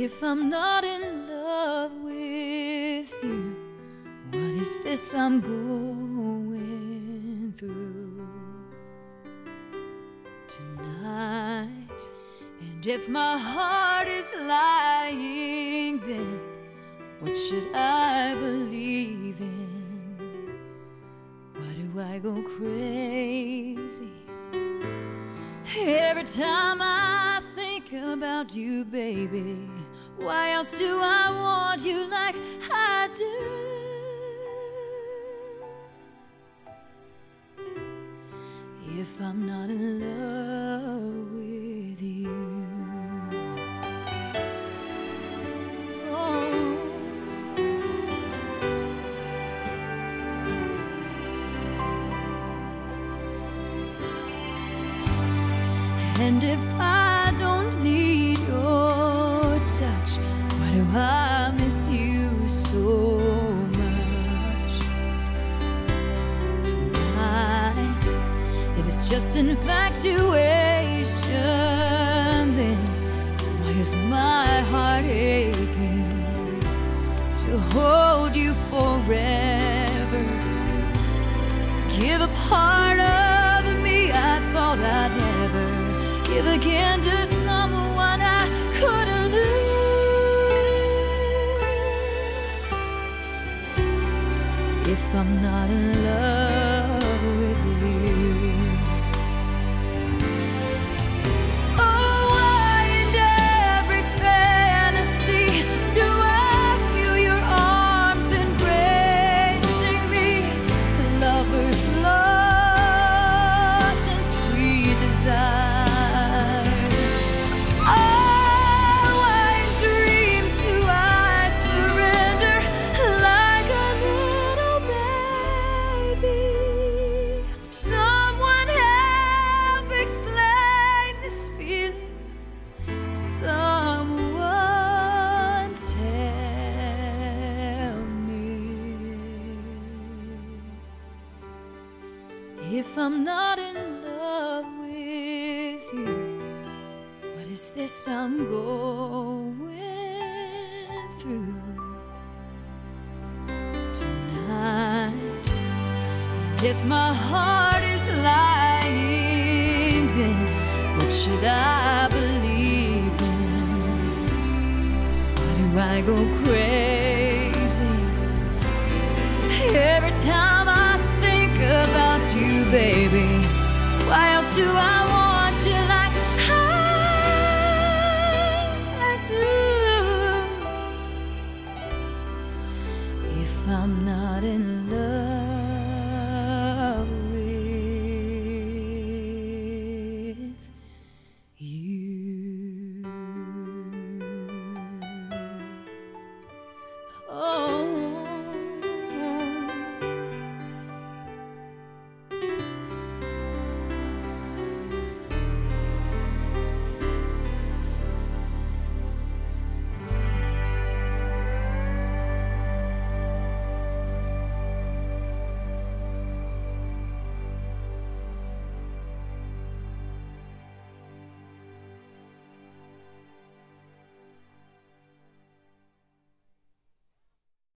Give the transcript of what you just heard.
if I'm not in love with you, what is this I'm going through tonight? And if my heart is lying, then what should I believe in? Why do I go crazy every time I think about you, baby? Why else do I want you like I do? If I'm not in love with you. And if I don't need your touch, why do I miss you so much tonight? If it's just infatuation, then why is my heart aching to hold you forever? Give a part of me I thought I'd never give again to someone I couldn't lose. If I'm not in love with you. Oh, why in every fantasy do I feel your arms embracing me? Lovers lost in sweet desire. If I'm not in love with you, what is this I'm going through tonight? And if my heart is lying, then what should I believe in? Why do I go crazy every time I think about you, baby? Why else do I want you like I do? If I'm not in love